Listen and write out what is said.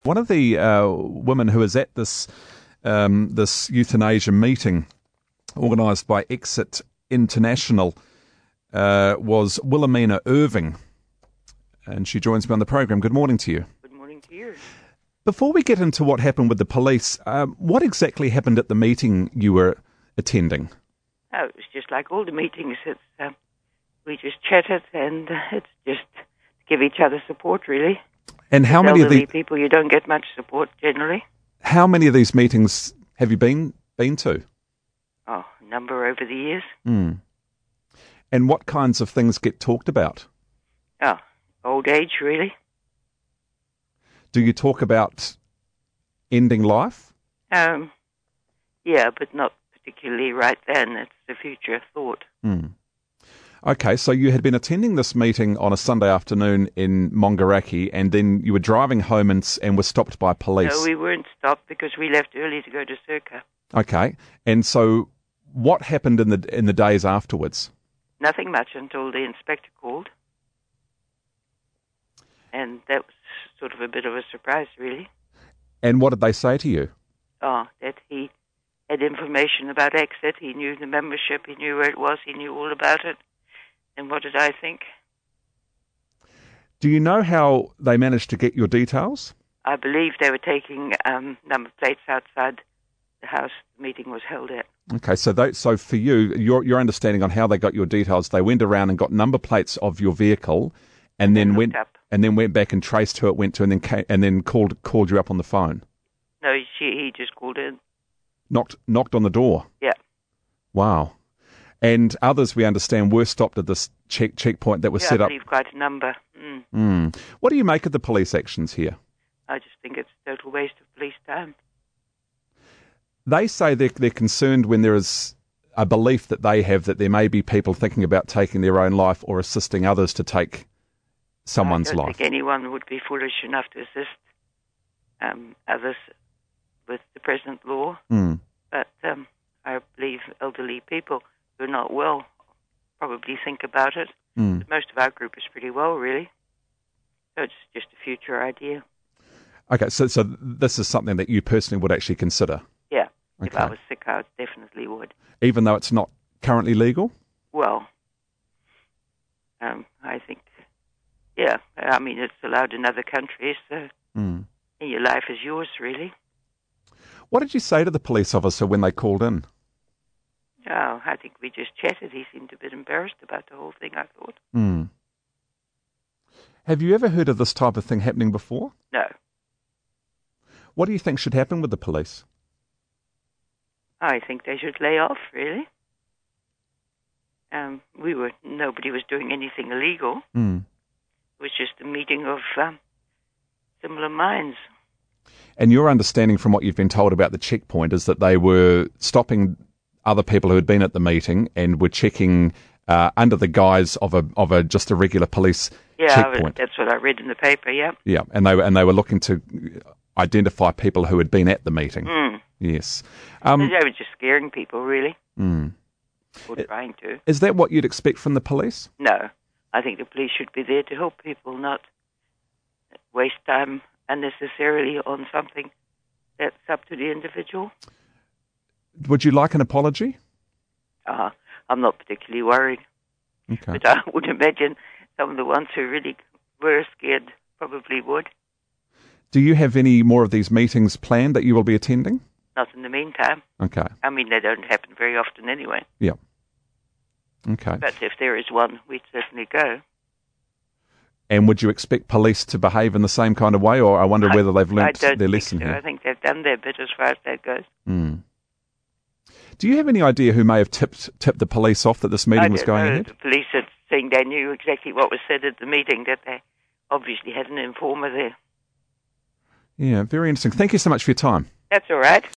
One of the women who was at this euthanasia meeting organised by Exit International was Wilhelmina Irving, and she joins me on the program. Good morning to you. Good morning to you. Before we get into what happened with the police, what exactly happened at the meeting you were attending? Oh, it was just like all the meetings. We just chatted, and it's just to give each other support, really. And how many of these people, you don't get much support generally. How many of these meetings have you been to? Oh, a number over the years. Mm. And what kinds of things get talked about? Oh, old age, really. Do you talk about ending life? Yeah, but not particularly right then. It's the future thought. Mm. Okay, so you had been attending this meeting on a Sunday afternoon in Mongaraki, and then you were driving home and were stopped by police. No, we weren't stopped because we left early to go to Circa. Okay, and so what happened in the days afterwards? Nothing much until the inspector called, and that was sort of a bit of a surprise, really. And what did they say to you? Oh, that he had information about Exit. He knew the membership. He knew where it was. He knew all about it. And what did I think? Do you know how they managed to get your details? I believe they were taking number plates outside the house the meeting was held at. Okay, so for you, your understanding on how they got your details, they went around and got number plates of your vehicle, and then went back and traced who it went to, and then called you up on the phone. No, he just called in. Knocked on the door. Yeah. Wow. And others, we understand, were stopped at this checkpoint that was set up. I believe quite a number. What do you make of the police actions here? I just think it's a total waste of police time. They say they're concerned when there is a belief that they have that there may be people thinking about taking their own life or assisting others to take someone's life. I don't think anyone would be foolish enough to assist others with the present law. But I believe elderly people who are not well probably think about it. But most of our group is pretty well, really. So it's just a future idea. Okay, so this is something that you personally would actually consider? Yeah. Okay. If I was sick, I definitely would. Even though it's not currently legal? Well, I think, yeah. I mean, it's allowed in other countries, so your life is yours, really. What did you say to the police officer when they called in? Oh, I think we just chatted. He seemed a bit embarrassed about the whole thing, I thought. Have you ever heard of this type of thing happening before? No. What do you think should happen with the police? I think they should lay off, really. Nobody was doing anything illegal. It was just a meeting of similar minds. And your understanding from what you've been told about the checkpoint is that they were stopping other people who had been at the meeting and were checking under the guise of just a regular police checkpoint. Yeah, that's what I read in the paper. Yeah. Yeah, and they were looking to identify people who had been at the meeting. Yes. They were just scaring people, really. Or trying to. Is that what you'd expect from the police? No, I think the police should be there to help people, not waste time unnecessarily on something that's up to the individual. Would you like an apology? I'm not particularly worried. Okay. But I would imagine some of the ones who really were scared probably would. Do you have any more of these meetings planned that you will be attending? Not in the meantime. Okay. I mean, they don't happen very often anyway. Yeah. Okay. But if there is one, we'd certainly go. And would you expect police to behave in the same kind of way, or I wonder whether they've learnt their lesson so. here? I think they've done their bit as far as that goes. Do you have any idea who may have tipped the police off that this meeting was going ahead? The police are saying they knew exactly what was said at the meeting, that they obviously had an informer there. Yeah, very interesting. Thank you so much for your time. That's all right.